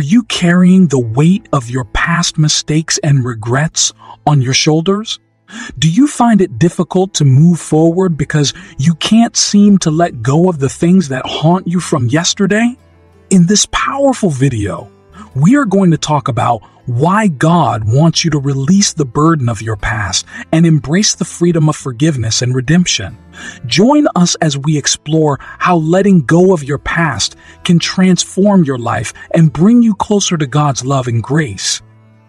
Are you carrying the weight of your past mistakes and regrets on your shoulders? Do you find it difficult to move forward because you can't seem to let go of the things that haunt you from yesterday? In this powerful video, we are going to talk about why God wants you to release the burden of your past and embrace the freedom of forgiveness and redemption. Join us as we explore how letting go of your past can transform your life and bring you closer to God's love and grace.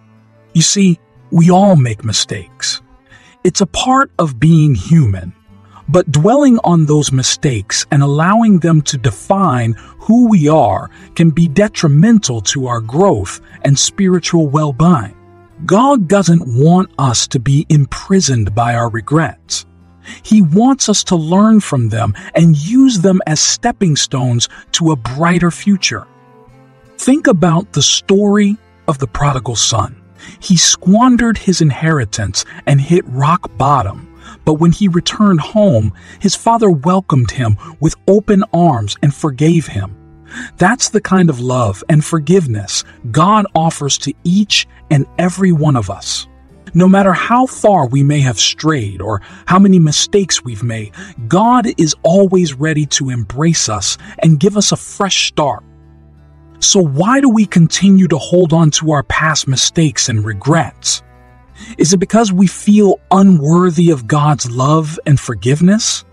You see, we all make mistakes. It's a part of being human. But dwelling on those mistakes and allowing them to define who we are can be detrimental to our growth and spiritual well-being. God doesn't want us to be imprisoned by our regrets. He wants us to learn from them and use them as stepping stones to a brighter future. Think about the story of the prodigal son. He squandered his inheritance and hit rock bottom. But when he returned home, his father welcomed him with open arms and forgave him. That's the kind of love and forgiveness God offers to each and every one of us. No matter how far we may have strayed or how many mistakes we've made, God is always ready to embrace us and give us a fresh start. So why do we continue to hold on to our past mistakes and regrets? Is it because we feel unworthy of God's love and forgiveness?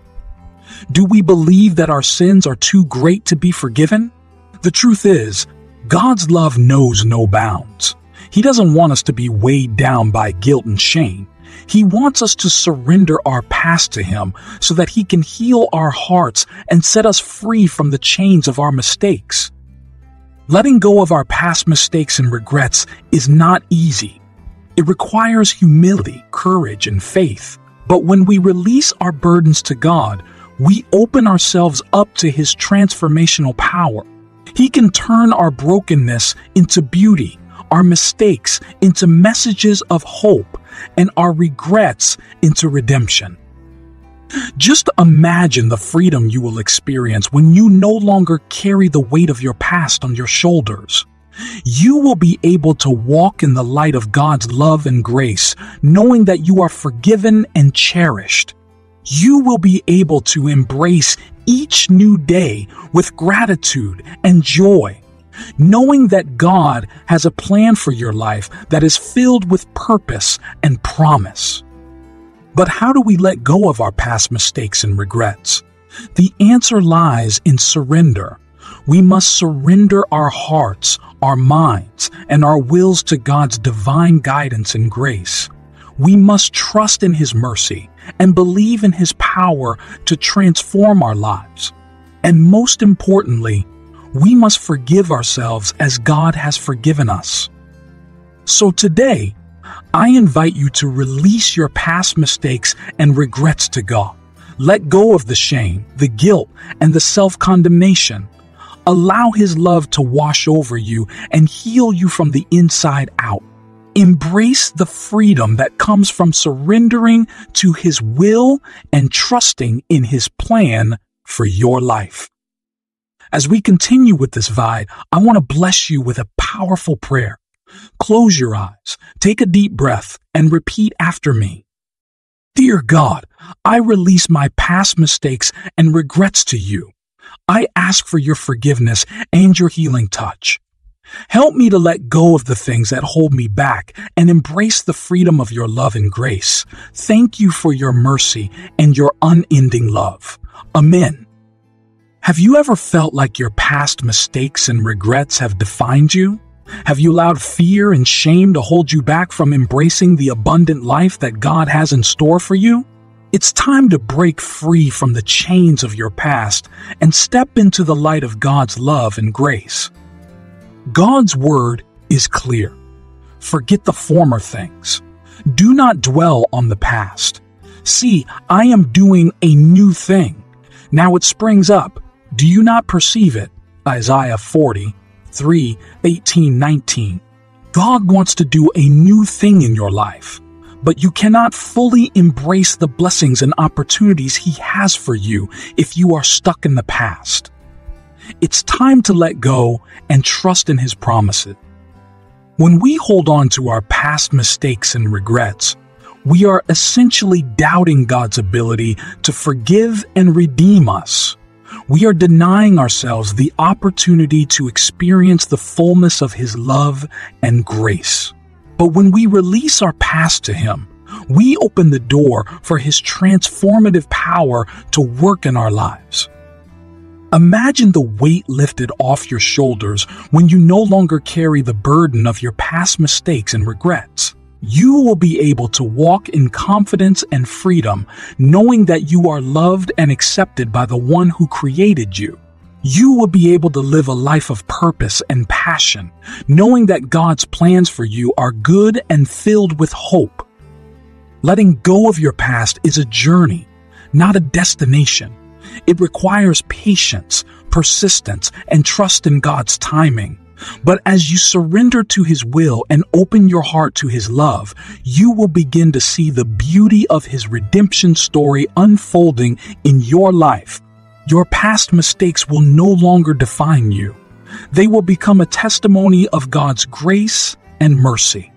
Do we believe that our sins are too great to be forgiven? The truth is, God's love knows no bounds. He doesn't want us to be weighed down by guilt and shame. He wants us to surrender our past to Him so that He can heal our hearts and set us free from the chains of our mistakes. Letting go of our past mistakes and regrets is not easy. It requires humility, courage, and faith. But when we release our burdens to God, we open ourselves up to His transformational power. He can turn our brokenness into beauty, our mistakes into messages of hope, and our regrets into redemption. Just imagine the freedom you will experience when you no longer carry the weight of your past on your shoulders. You will be able to walk in the light of God's love and grace, knowing that you are forgiven and cherished. You will be able to embrace each new day with gratitude and joy, knowing that God has a plan for your life that is filled with purpose and promise. But how do we let go of our past mistakes and regrets? The answer lies in surrender. We must surrender our hearts, our minds, and our wills to God's divine guidance and grace. We must trust in His mercy and believe in His power to transform our lives. And most importantly, we must forgive ourselves as God has forgiven us. So today, I invite you to release your past mistakes and regrets to God. Let go of the shame, the guilt, and the self-condemnation. Allow His love to wash over you and heal you from the inside out. Embrace the freedom that comes from surrendering to His will and trusting in His plan for your life. As we continue with this vibe, I want to bless you with a powerful prayer. Close your eyes, take a deep breath, and repeat after me. Dear God, I release my past mistakes and regrets to you. I ask for your forgiveness and your healing touch. Help me to let go of the things that hold me back and embrace the freedom of your love and grace. Thank you for your mercy and your unending love. Amen. Have you ever felt like your past mistakes and regrets have defined you? Have you allowed fear and shame to hold you back from embracing the abundant life that God has in store for you? It's time to break free from the chains of your past and step into the light of God's love and grace. God's word is clear. Forget the former things. Do not dwell on the past. See, I am doing a new thing. Now it springs up. Do you not perceive it? Isaiah 40:3-18-19. God wants to do a new thing in your life, but you cannot fully embrace the blessings and opportunities He has for you if you are stuck in the past. It's time to let go and trust in His promises. When we hold on to our past mistakes and regrets, we are essentially doubting God's ability to forgive and redeem us. We are denying ourselves the opportunity to experience the fullness of His love and grace. But when we release our past to Him, we open the door for His transformative power to work in our lives. Imagine the weight lifted off your shoulders when you no longer carry the burden of your past mistakes and regrets. You will be able to walk in confidence and freedom, knowing that you are loved and accepted by the one who created you. You will be able to live a life of purpose and passion, knowing that God's plans for you are good and filled with hope. Letting go of your past is a journey, not a destination. It requires patience, persistence, and trust in God's timing. But as you surrender to His will and open your heart to His love, you will begin to see the beauty of His redemption story unfolding in your life. Your past mistakes will no longer define you. They will become a testimony of God's grace and mercy.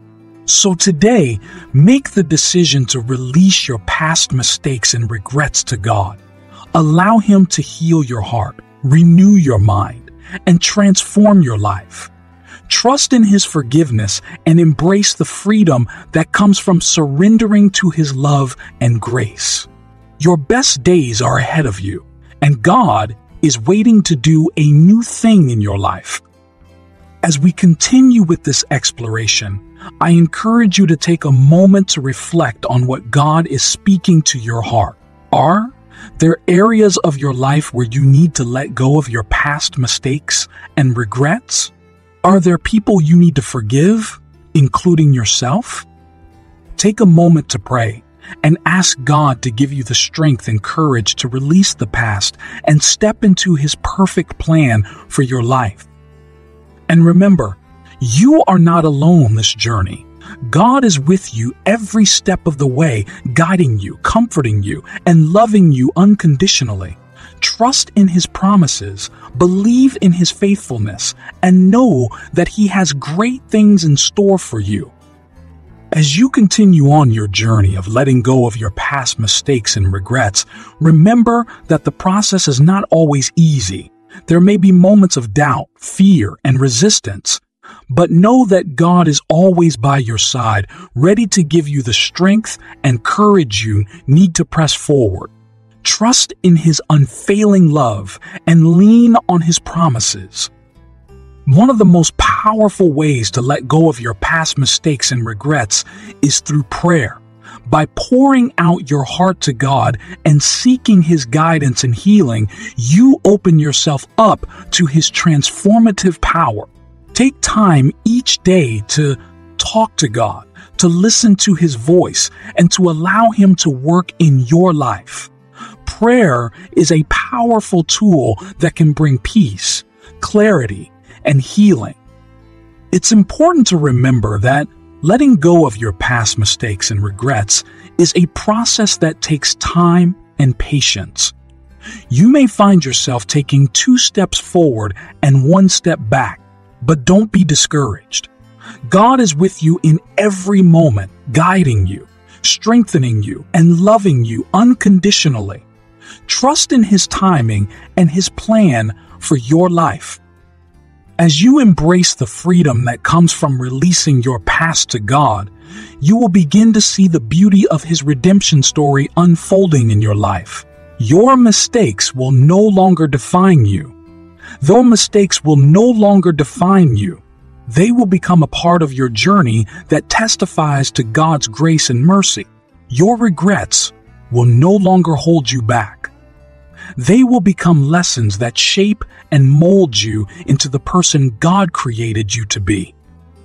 So today, make the decision to release your past mistakes and regrets to God. Allow Him to heal your heart, renew your mind, and transform your life. Trust in His forgiveness and embrace the freedom that comes from surrendering to His love and grace. Your best days are ahead of you, and God is waiting to do a new thing in your life. As we continue with this exploration, I encourage you to take a moment to reflect on what God is speaking to your heart. Are there are areas of your life where you need to let go of your past mistakes and regrets? Are there people you need to forgive, including yourself? Take a moment to pray and ask God to give you the strength and courage to release the past and step into His perfect plan for your life. And remember, you are not alone on this journey. God is with you every step of the way, guiding you, comforting you, and loving you unconditionally. Trust in His promises, believe in His faithfulness, and know that He has great things in store for you. As you continue on your journey of letting go of your past mistakes and regrets, remember that the process is not always easy. There may be moments of doubt, fear, and resistance. But know that God is always by your side, ready to give you the strength and courage you need to press forward. Trust in His unfailing love and lean on His promises. One of the most powerful ways to let go of your past mistakes and regrets is through prayer. By pouring out your heart to God and seeking His guidance and healing, you open yourself up to His transformative power. Take time each day to talk to God, to listen to His voice, and to allow Him to work in your life. Prayer is a powerful tool that can bring peace, clarity, and healing. It's important to remember that letting go of your past mistakes and regrets is a process that takes time and patience. You may find yourself taking 2 steps forward and 1 step back. But don't be discouraged. God is with you in every moment, guiding you, strengthening you, and loving you unconditionally. Trust in His timing and His plan for your life. As you embrace the freedom that comes from releasing your past to God, you will begin to see the beauty of His redemption story unfolding in your life. Your mistakes will no longer define you. Though mistakes will no longer define you, they will become a part of your journey that testifies to God's grace and mercy. Your regrets will no longer hold you back. They will become lessons that shape and mold you into the person God created you to be.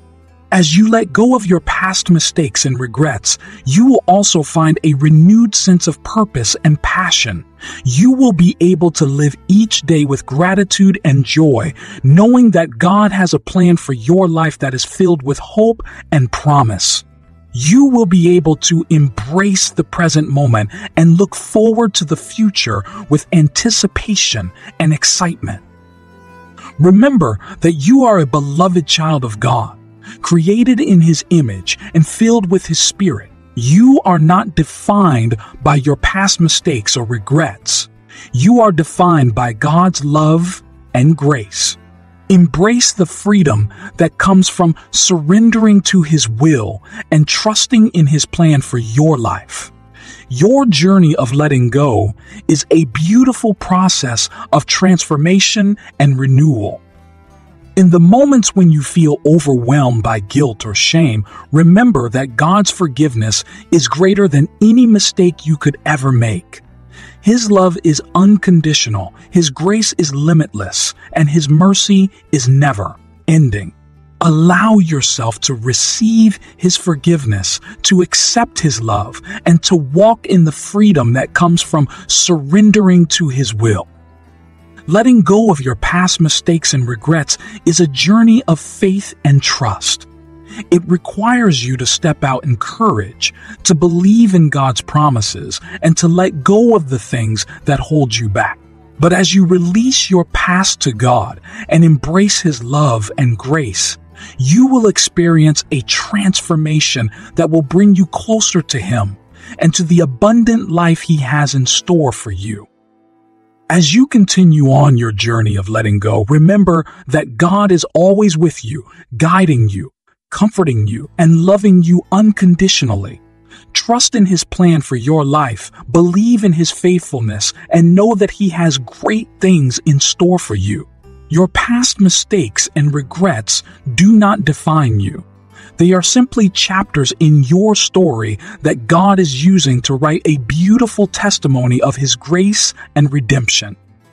As you let go of your past mistakes and regrets, you will also find a renewed sense of purpose and passion. You will be able to live each day with gratitude and joy, knowing that God has a plan for your life that is filled with hope and promise. You will be able to embrace the present moment and look forward to the future with anticipation and excitement. Remember that you are a beloved child of God, created in His image and filled with His Spirit. You are not defined by your past mistakes or regrets. You are defined by God's love and grace. Embrace the freedom that comes from surrendering to His will and trusting in His plan for your life. Your journey of letting go is a beautiful process of transformation and renewal. In the moments when you feel overwhelmed by guilt or shame, remember that God's forgiveness is greater than any mistake you could ever make. His love is unconditional, His grace is limitless, and His mercy is never ending. Allow yourself to receive His forgiveness, to accept His love, and to walk in the freedom that comes from surrendering to His will. Letting go of your past mistakes and regrets is a journey of faith and trust. It requires you to step out in courage, to believe in God's promises, and to let go of the things that hold you back. But as you release your past to God and embrace His love and grace, you will experience a transformation that will bring you closer to Him and to the abundant life He has in store for you. As you continue on your journey of letting go, remember that God is always with you, guiding you, comforting you, and loving you unconditionally. Trust in His plan for your life, believe in His faithfulness, and know that He has great things in store for you. Your past mistakes and regrets do not define you. They are simply chapters in your story that God is using to write a beautiful testimony of His grace and redemption.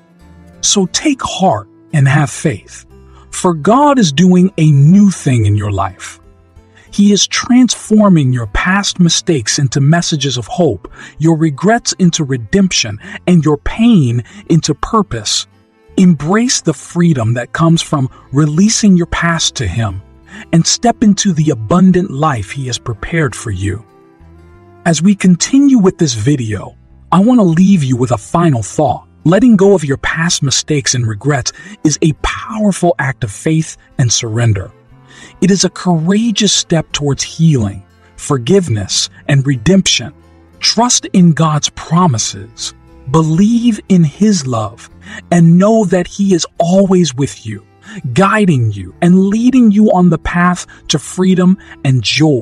So take heart and have faith, for God is doing a new thing in your life. He is transforming your past mistakes into messages of hope, your regrets into redemption, and your pain into purpose. Embrace the freedom that comes from releasing your past to Him and step into the abundant life He has prepared for you. As we continue with this video, I want to leave you with a final thought. Letting go of your past mistakes and regrets is a powerful act of faith and surrender. It is a courageous step towards healing, forgiveness, and redemption. Trust in God's promises, believe in His love, and know that He is always with you, guiding you and leading you on the path to freedom and joy.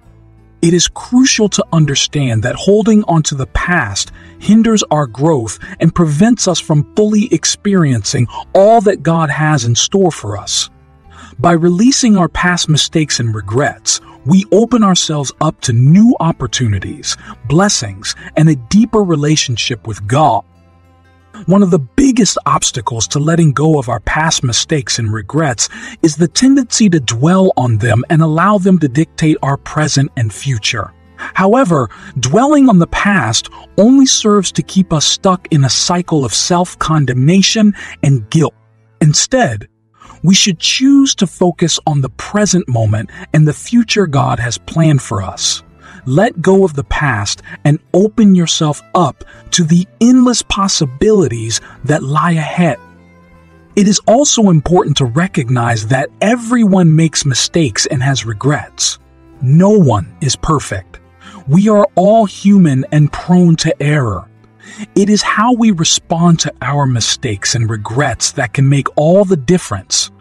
It is crucial to understand that holding onto the past hinders our growth and prevents us from fully experiencing all that God has in store for us. By releasing our past mistakes and regrets, we open ourselves up to new opportunities, blessings, and a deeper relationship with God. One of the biggest obstacles to letting go of our past mistakes and regrets is the tendency to dwell on them and allow them to dictate our present and future. However, dwelling on the past only serves to keep us stuck in a cycle of self-condemnation and guilt. Instead, we should choose to focus on the present moment and the future God has planned for us. Let go of the past and open yourself up to the endless possibilities that lie ahead. It is also important to recognize that everyone makes mistakes and has regrets. No one is perfect. We are all human and prone to error. It is how we respond to our mistakes and regrets that can make all the difference.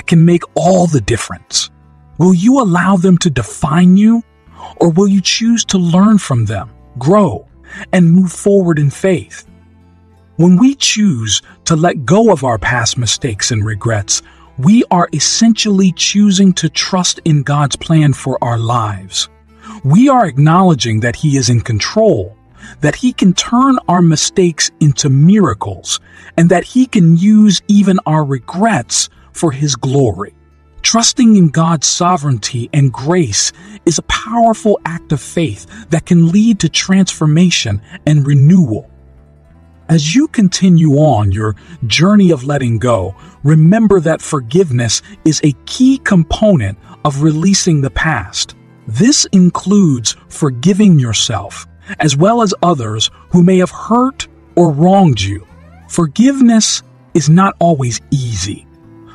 Will you allow them to define you? Or will you choose to learn from them, grow, and move forward in faith? When we choose to let go of our past mistakes and regrets, we are essentially choosing to trust in God's plan for our lives. We are acknowledging that He is in control, that He can turn our mistakes into miracles, and that He can use even our regrets for His glory. Trusting in God's sovereignty and grace is a powerful act of faith that can lead to transformation and renewal. As you continue on your journey of letting go, remember that forgiveness is a key component of releasing the past. This includes forgiving yourself, as well as others who may have hurt or wronged you. Forgiveness is not always easy,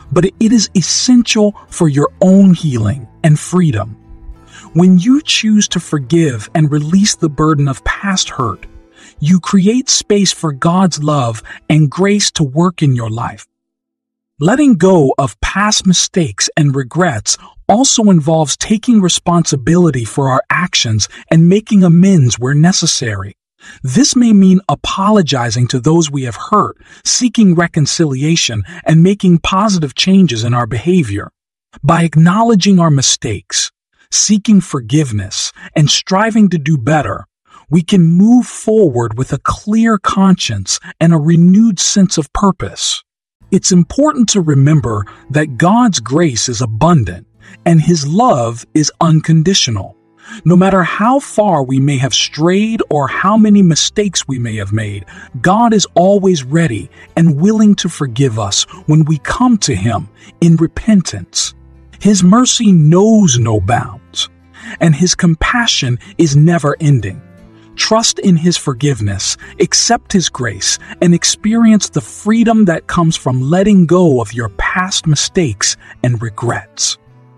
but it is essential for your own healing and freedom. When you choose to forgive and release the burden of past hurt, you create space for God's love and grace to work in your life. Letting go of past mistakes and regrets also involves taking responsibility for our actions and making amends where necessary. This may mean apologizing to those we have hurt, seeking reconciliation, and making positive changes in our behavior. By acknowledging our mistakes, seeking forgiveness, and striving to do better, we can move forward with a clear conscience and a renewed sense of purpose. It's important to remember that God's grace is abundant and His love is unconditional. No matter how far we may have strayed or how many mistakes we may have made, God is always ready and willing to forgive us when we come to Him in repentance. His mercy knows no bounds, and His compassion is never ending. Trust in His forgiveness, accept His grace, and experience the freedom that comes from letting go of your past mistakes and regrets.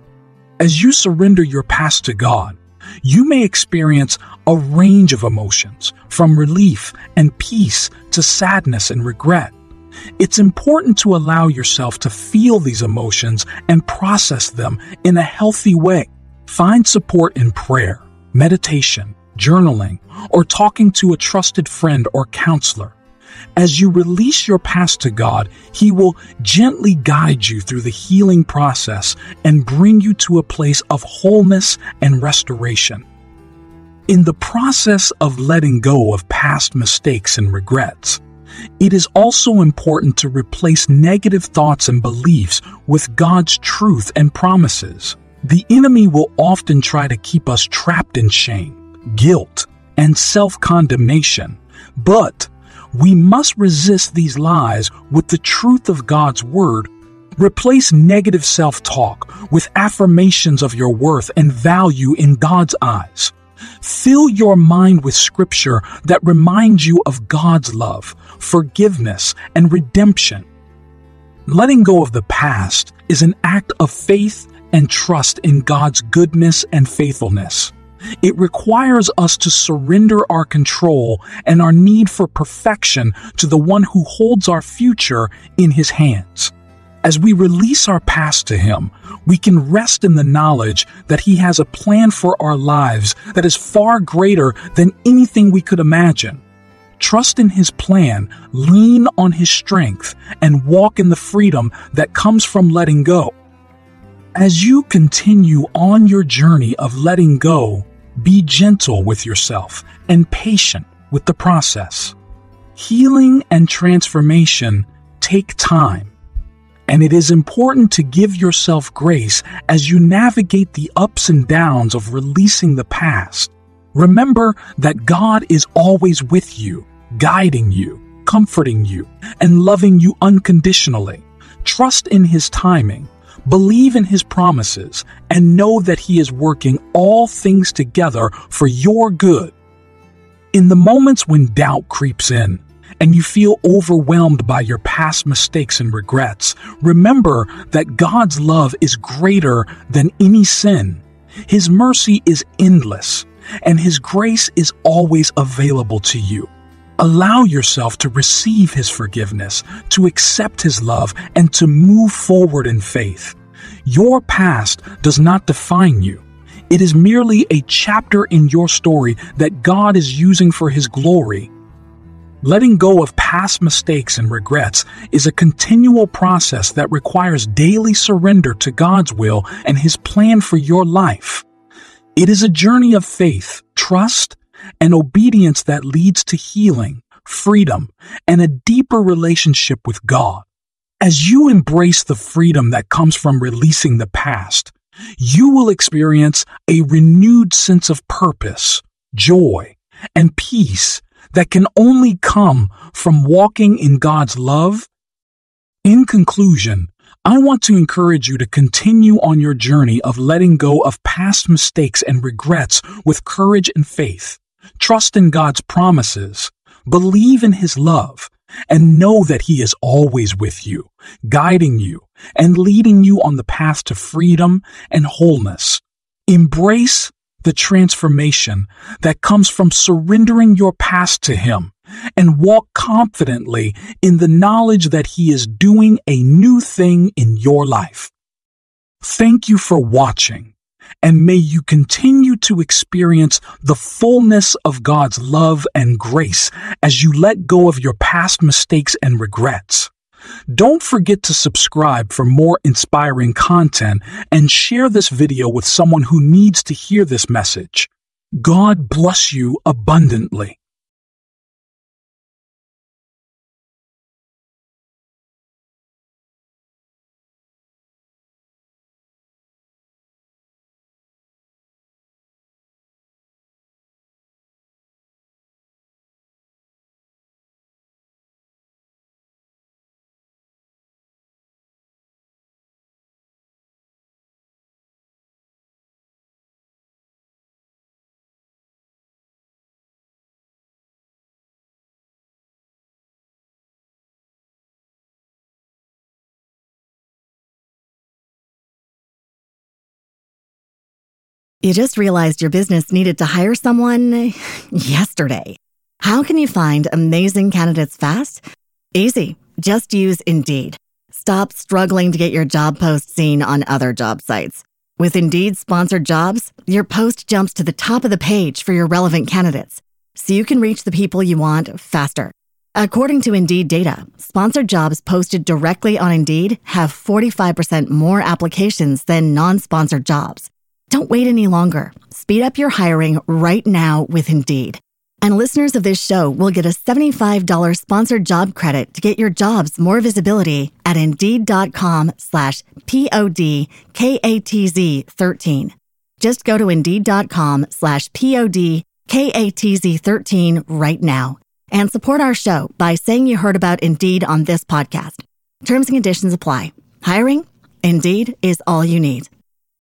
As you surrender your past to God, you may experience a range of emotions, from relief and peace to sadness and regret. It's important to allow yourself to feel these emotions and process them in a healthy way. Find support in prayer, meditation, journaling, or talking to a trusted friend or counselor. As you release your past to God, He will gently guide you through the healing process and bring you to a place of wholeness and restoration. In the process of letting go of past mistakes and regrets, it is also important to replace negative thoughts and beliefs with God's truth and promises. The enemy will often try to keep us trapped in shame, guilt, and self-condemnation, but we must resist these lies with the truth of God's Word. Replace negative self-talk with affirmations of your worth and value in God's eyes. Fill your mind with scripture that reminds you of God's love, forgiveness, and redemption. Letting go of the past is an act of faith and trust in God's goodness and faithfulness. It requires us to surrender our control and our need for perfection to the one who holds our future in His hands. As we release our past to Him, we can rest in the knowledge that He has a plan for our lives that is far greater than anything we could imagine. Trust in His plan, lean on His strength, and walk in the freedom that comes from letting go. As you continue on your journey of letting go, be gentle with yourself and patient with the process. Healing and transformation take time, and it is important to give yourself grace as you navigate the ups and downs of releasing the past. Remember that God is always with you, guiding you, comforting you, and loving you unconditionally. Trust in His timing. Believe in His promises and know that He is working all things together for your good. In the moments when doubt creeps in and you feel overwhelmed by your past mistakes and regrets, remember that God's love is greater than any sin. His mercy is endless, and His grace is always available to you. Allow yourself to receive His forgiveness, to accept His love, and to move forward in faith. Your past does not define you. It is merely a chapter in your story that God is using for His glory. Letting go of past mistakes and regrets is a continual process that requires daily surrender to God's will and His plan for your life. It is a journey of faith, trust, and obedience that leads to healing, freedom, and a deeper relationship with God. As you embrace the freedom that comes from releasing the past, you will experience a renewed sense of purpose, joy, and peace that can only come from walking in God's love. In conclusion, I want to encourage you to continue on your journey of letting go of past mistakes and regrets with courage and faith. Trust in God's promises, believe in His love, and know that He is always with you, guiding you, and leading you on the path to freedom and wholeness. Embrace the transformation that comes from surrendering your past to Him and walk confidently in the knowledge that He is doing a new thing in your life. Thank you for watching, and may you continue to experience the fullness of God's love and grace as you let go of your past mistakes and regrets. Don't forget to subscribe for more inspiring content and share this video with someone who needs to hear this message. God bless you abundantly. You just realized your business needed to hire someone yesterday. How can you find amazing candidates fast? Easy. Just use Indeed. Stop struggling to get your job post seen on other job sites. With Indeed sponsored jobs, your post jumps to the top of the page for your relevant candidates, so you can reach the people you want faster. According to Indeed data, sponsored jobs posted directly on Indeed have 45% more applications than non-sponsored jobs. Don't wait any longer. Speed up your hiring right now with Indeed. And listeners of this show will get a $75 sponsored job credit to get your jobs more visibility at Indeed.com/PODKATZ13. Just go to Indeed.com/PODKATZ13 right now and support our show by saying you heard about Indeed on this podcast. Terms and conditions apply. Hiring? Indeed is all you need.